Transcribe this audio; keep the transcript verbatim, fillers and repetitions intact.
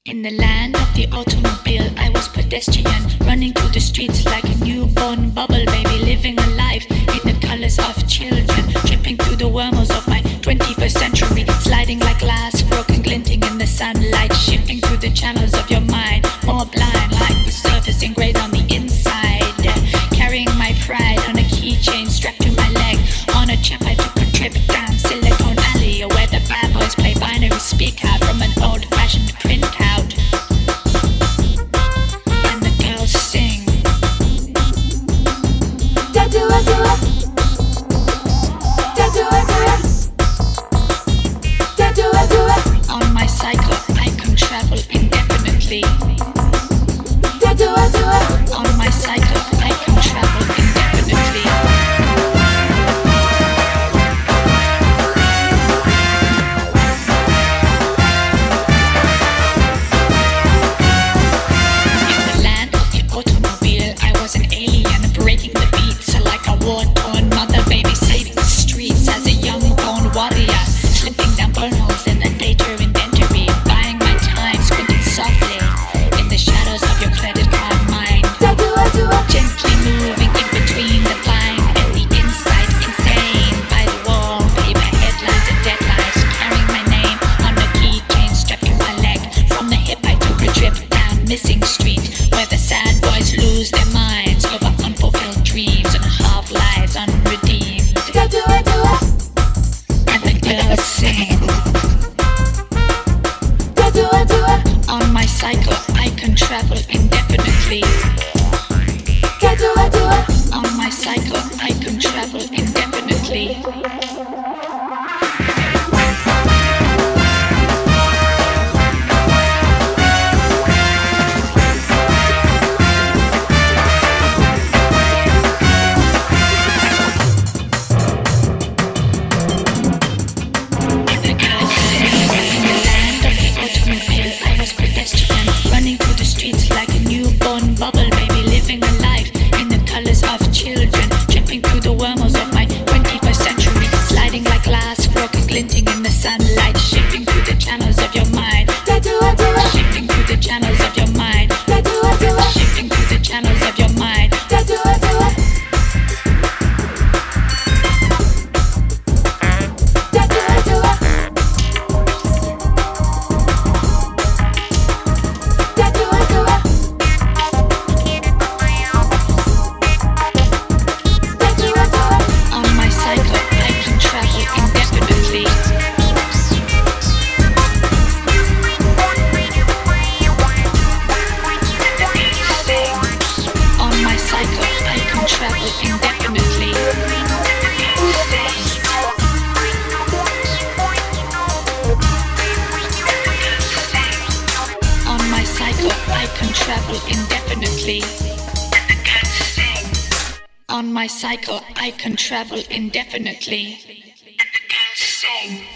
In the land of the automobile, I was pedestrian, running through the streets like a newborn bubble baby, living a life in the colors of children, tripping through the wormholes of my twenty-first century, sliding like glass, broken, glinting in the sunlight, shifting through the channels of your mind, more blind like the surface engraved on the inside, carrying my pride on a keychain strapped to my leg. On a chip I took a trip down Silicon Alley, where the bad boys play binary speak out from an old-fashioned printout, and the girls sing. Da do a do a, da do a do a, da do a do a. On my cycle I can travel indefinitely. Da do a do a. On my cycle I can travel indefinitely. Missing street, where the sad boys lose their minds over unfulfilled dreams and half lives unredeemed. Da do a do a, and the girls sing. Da do a do a. On my cycle I can travel indefinitely. Da do a do a. On my cycle I can travel indefinitely. Running through the streets like a newborn bubble baby, living a life in the colors of children, tripping through the wormholes of my twenty-first century, sliding like glass, broken, glinting in the sunlight, shifting through the channels of your mind. Shifting through the channels of your mind. Shifting through the channels of your mind. On my cycle I can travel indefinitely. On my cycle I can travel indefinitely. Sing.